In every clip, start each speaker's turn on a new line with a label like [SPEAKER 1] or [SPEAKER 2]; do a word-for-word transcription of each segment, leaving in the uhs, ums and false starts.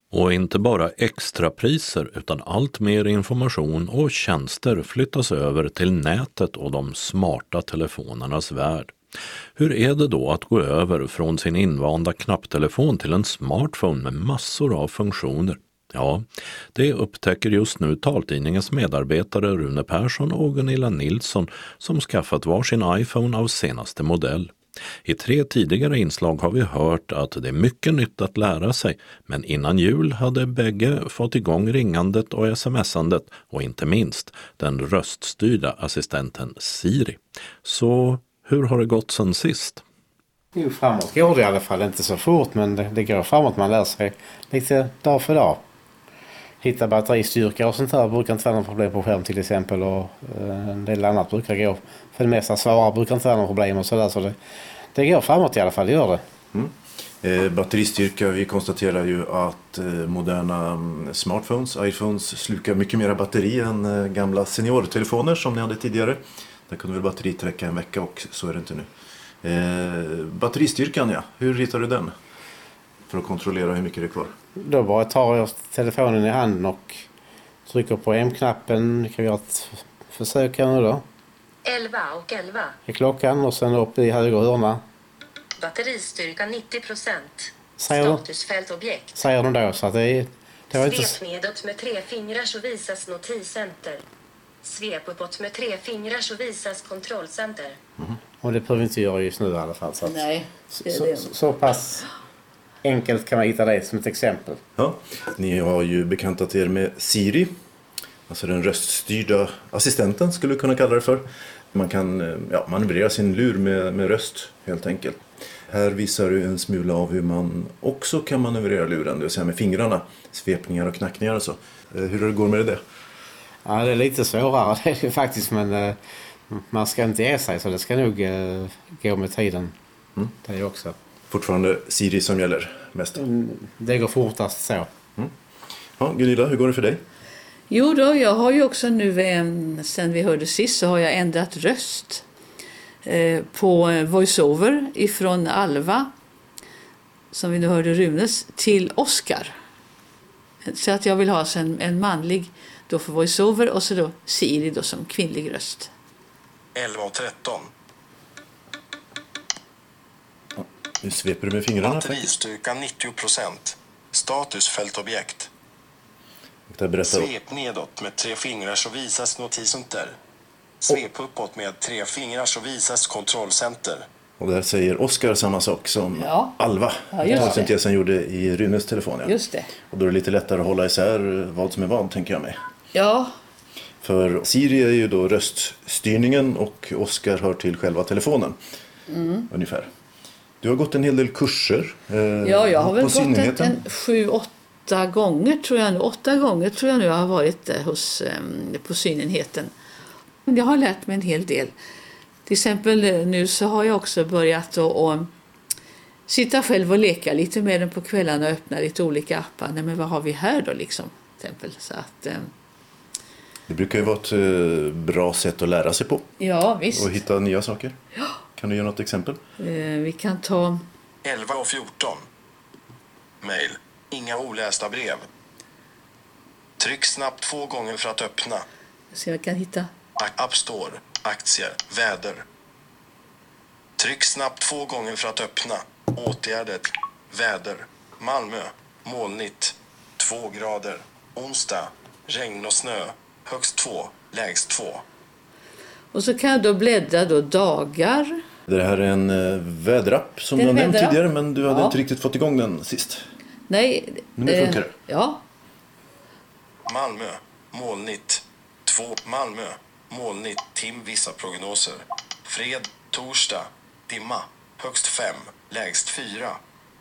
[SPEAKER 1] Och inte bara extrapriser utan allt mer information och tjänster flyttas över till nätet och de smarta telefonernas värld. Hur är det då att gå över från sin invanda knapptelefon till en smartphone med massor av funktioner? Ja, det upptäcker just nu taltidningens medarbetare Rune Persson och Gunilla Nilsson som skaffat varsin iPhone av senaste modell. I tre tidigare inslag har vi hört att det är mycket nytt att lära sig, men innan jul hade bägge fått igång ringandet och smsandet och inte minst den röststyrda assistenten Siri. Så hur har det gått sen sist?
[SPEAKER 2] Jo, framåt går det i alla fall, inte så fort, men det, det går framåt. Man lär sig lite dag för dag. Hitta batteristyrka och sånt här brukar inte vara något problem på skärm till exempel, och eh, en del annat brukar gå. För det mesta svarar brukar inte vara något problem och sådär, så det, det går framåt i alla fall, det gör det.
[SPEAKER 3] Mm. Eh, batteristyrka, vi konstaterar ju att eh, moderna smartphones, iPhones slukar mycket mer batteri än eh, gamla seniortelefoner som ni hade tidigare. Där kunde väl batteriet räcka en vecka och så är det inte nu. Eh, batteristyrkan, ja. Hur hittar du den? För att kontrollera hur mycket det är kvar.
[SPEAKER 2] Då bara tar jag telefonen i handen och trycker på M-knappen. Vi kan göra ett försök här nu då.
[SPEAKER 4] elva och elva.
[SPEAKER 2] I klockan och sen upp i höger hörna.
[SPEAKER 4] Batteristyrka nittio procent.
[SPEAKER 2] Säger du?
[SPEAKER 4] Statusfält objekt.
[SPEAKER 2] Säger de då, så att det är... Det var inte...
[SPEAKER 4] Svep nedåt med tre fingrar så visas notiscenter. Svep uppåt med tre fingrar så visas kontrollcenter.
[SPEAKER 2] Mm. Och det behöver vi inte göra just nu i alla fall. Så att...
[SPEAKER 5] Nej, det är
[SPEAKER 2] så,
[SPEAKER 5] det.
[SPEAKER 2] så, så pass enkelt kan man hitta det som ett exempel.
[SPEAKER 3] Ja, ni har ju bekantat er med Siri. Alltså den röststyrda assistenten skulle vi kunna kalla det för. Man kan ja, manövrera sin lur med, med röst helt enkelt. Här visar du en smula av hur man också kan manövrera luren, det vill säga med fingrarna, svepningar och knackningar och så. Hur det går med det?
[SPEAKER 2] Ja, det är lite svårare det är det faktiskt, men eh, man ska inte ge sig, så det ska nog eh, gå med tiden. Mm. Det är också.
[SPEAKER 3] Fortfarande Siri som gäller mest?
[SPEAKER 2] Mm, det går fortast så.
[SPEAKER 3] Mm. Ja, Gunilla, hur går det för dig?
[SPEAKER 5] Jo då, jag har ju också nu, eh, sen vi hörde sist, så har jag ändrat röst eh, på voiceover ifrån Alva, som vi nu hörde Runes, till Oscar. Så att jag vill ha en, en manlig då för voiceover och så då Siri då som kvinnlig röst.
[SPEAKER 6] elva och tretton.
[SPEAKER 3] Ja, nu sveper du med fingrarna.
[SPEAKER 6] Batteristyrka nittio procent. Statusfältobjekt.
[SPEAKER 3] Berätta.
[SPEAKER 6] Svep nedåt med tre fingrar så visas notiscenter. Svep uppåt med tre fingrar så visas kontrollcenter.
[SPEAKER 3] Och där säger Oscar samma sak som
[SPEAKER 5] ja.
[SPEAKER 3] Alva.
[SPEAKER 5] Ja, just det.
[SPEAKER 3] Syntesen gjorde i Runes telefon. Ja.
[SPEAKER 5] Just det.
[SPEAKER 3] Och då är det lite lättare att hålla isär vad som är vad, tänker jag mig.
[SPEAKER 5] Ja.
[SPEAKER 3] För Siri är ju då röststyrningen och Oscar hör till själva telefonen. Mm. Ungefär. Du har gått en hel del kurser. Eh,
[SPEAKER 5] ja, jag har väl gått en, en sju, åtta gånger tror jag nu. Åtta gånger tror jag nu jag har varit hos, eh, på synenheten. Jag har lärt mig en hel del. Till exempel nu så har jag också börjat att, att sitta själv och leka lite med den på kvällarna och öppna lite olika appar. Nej, men vad har vi här då liksom? Till exempel. Så att, eh,
[SPEAKER 3] det brukar ju vara ett eh, bra sätt att lära sig på.
[SPEAKER 5] Ja, visst.
[SPEAKER 3] Och hitta nya saker.
[SPEAKER 5] Ja.
[SPEAKER 3] Kan du ge något exempel?
[SPEAKER 5] Eh, vi kan ta...
[SPEAKER 6] elva och fjorton. Mail. Inga olästa brev. Tryck snabbt två gånger för att öppna.
[SPEAKER 5] Så jag kan hitta...
[SPEAKER 6] App Store. Aktier. Väder. Tryck snabbt två gånger för att öppna. Åtgärder. Väder. Malmö. Molnigt. Två grader. Onsdag. Regn och snö. Högst två. Lägst två.
[SPEAKER 5] Och så kan jag då bläddra då dagar.
[SPEAKER 3] Det här är en eh, väderapp som du har nämnt tidigare, men du hade ja. inte riktigt fått igång den sist.
[SPEAKER 5] Nej.
[SPEAKER 3] Men det funkar.
[SPEAKER 5] Eh, ja.
[SPEAKER 6] Malmö. Molnigt. Två. Malmö. Molnigt. Tim vissa prognoser. Fred. Torsdag. Dimma. Högst fem. Lägst fyra.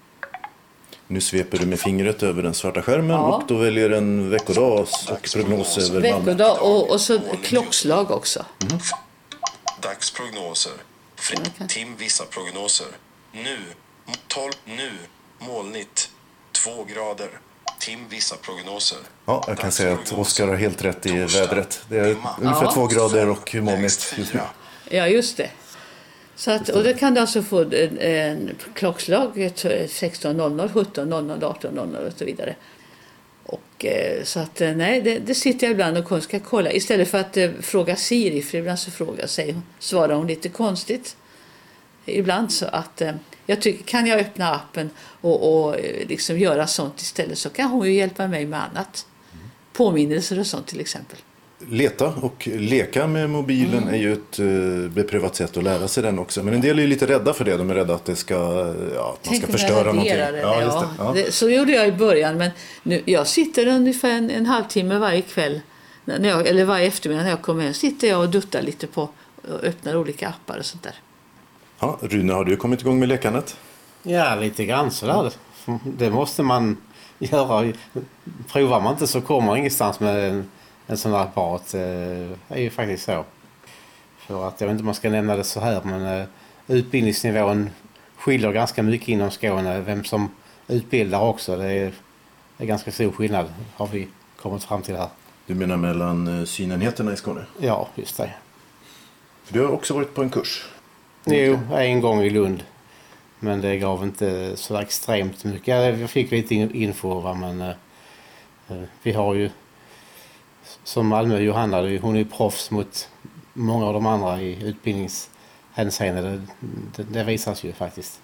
[SPEAKER 3] Nu sveper du med fingret över den svarta skärmen
[SPEAKER 5] ja.
[SPEAKER 3] och då väljer en veckodag och prognos över
[SPEAKER 5] veckodag och, och så klockslag också.
[SPEAKER 3] Mm.
[SPEAKER 6] Dagsprognoser. Fred. Tim vissa prognoser. Nu. tolv. Nu. Molnigt. Två grader. Tim vissa prognoser.
[SPEAKER 3] Ja, jag kan säga att Oscar har helt rätt i vädret. Det är ungefär ja. två grader och molnigt just nu.
[SPEAKER 5] Ja, just det. Så att, och då kan du alltså få en, en klockslag sexton noll noll, sjutton noll noll, arton noll noll och så vidare. Och, eh, så att eh, nej, det, det sitter jag ibland och ska kolla. Istället för att eh, fråga Siri, för ibland så frågar sig, svarar hon lite konstigt. Ibland så att eh, jag tycker, kan jag öppna appen och, och eh, liksom göra sånt istället, så kan hon ju hjälpa mig med annat. Påminnelser och sånt till exempel.
[SPEAKER 3] Leta och leka med mobilen mm. är ju ett uh, beprövat sätt att lära sig den också. Men en del är ju lite rädda för det. De är rädda att det ska, ja, att man ska förstöra någonting.
[SPEAKER 5] Det,
[SPEAKER 3] ja,
[SPEAKER 5] just det. Ja. Det, så gjorde jag i början. Men nu, jag sitter ungefär en, en halvtimme varje kväll. När jag, eller varje eftermiddag när jag kommer hem. Sitter jag och duttar lite på och öppnar olika appar och sånt där.
[SPEAKER 3] Ja, Rune, har du kommit igång med lekandet?
[SPEAKER 2] Ja, lite grann sådär. Det måste man göra. Provar man inte så kommer man ingenstans med en, en sån här apparat. Det är ju faktiskt så. För att jag vet inte om man ska nämna det så här, men utbildningsnivån skiljer ganska mycket inom Skåne. Vem som utbildar också, det är, det är ganska stor skillnad, har vi kommit fram till här.
[SPEAKER 3] Du menar mellan synenheterna i Skåne?
[SPEAKER 2] Ja, just det.
[SPEAKER 3] Du har också varit på en kurs?
[SPEAKER 2] Jo, en gång i Lund. Men det gav inte så extremt mycket. Jag fick lite info, va, men eh, vi har ju som Malmö Johanna, hon är ju proffs mot många av de andra i utbildningshänseende. Det, det, det visas ju faktiskt.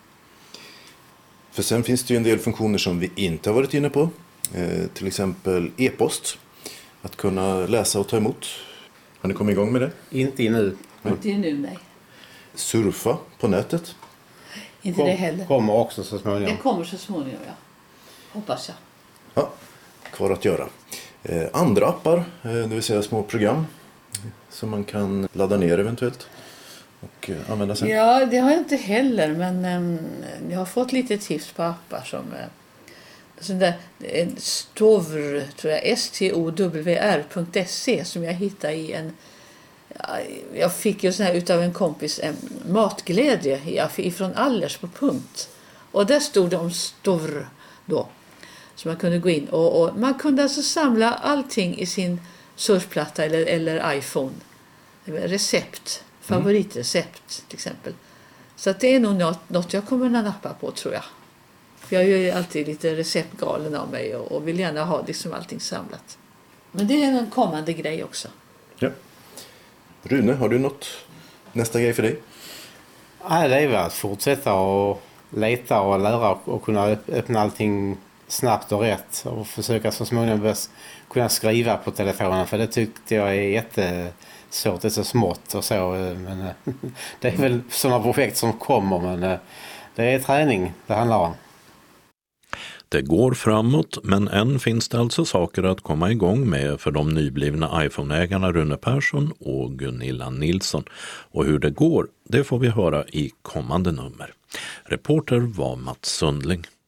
[SPEAKER 3] För sen finns det ju en del funktioner som vi inte har varit inne på. Eh, till exempel e-post. Att kunna läsa och ta emot. Har ni kommit igång med det?
[SPEAKER 2] Inte nu.
[SPEAKER 5] Inte nu, nej.
[SPEAKER 3] Surfa på nätet.
[SPEAKER 5] Inte
[SPEAKER 2] Kom,
[SPEAKER 5] det heller.
[SPEAKER 2] Kommer också så småningom.
[SPEAKER 5] Det kommer så småningom, ja. Hoppas jag.
[SPEAKER 3] Ja, kvar att göra. Eh, andra appar, eh, det vill säga små program som man kan ladda ner eventuellt och eh, använda sen.
[SPEAKER 5] Ja, det har jag inte heller, men eh, jag har fått lite tips på appar som eh, sån där eh, Stovr, tror jag, S T O W R punkt se som jag hittade i en. Jag fick ju sån här utav en kompis en matglädje ifrån Allers på punkt. Och där stod det om Stovr då. Så man kunde gå in och, och man kunde alltså samla allting i sin surfplatta eller, eller iPhone. Recept, favoritrecept till exempel. Så att det är nog något, något jag kommer att nappa på, tror jag. För jag är ju alltid lite receptgalen av mig och, och vill gärna ha liksom allting samlat. Men det är en kommande grej också.
[SPEAKER 3] Ja. Rune, har du något nästa grej för dig?
[SPEAKER 2] Ja, det är väl att fortsätta och leta och lära och kunna öppna allting snabbt och rätt och försöka så småningom kunna skriva på telefonen, för det tyckte jag är jättesvårt, det är så smått och så, men det är väl sådana projekt som kommer, men det är träning det handlar om.
[SPEAKER 1] Det går framåt, men än finns det alltså saker att komma igång med för de nyblivna iPhone-ägarna Rune Persson och Gunilla Nilsson. Och hur det går, det får vi höra i kommande nummer. Reporter var Mats Sundling.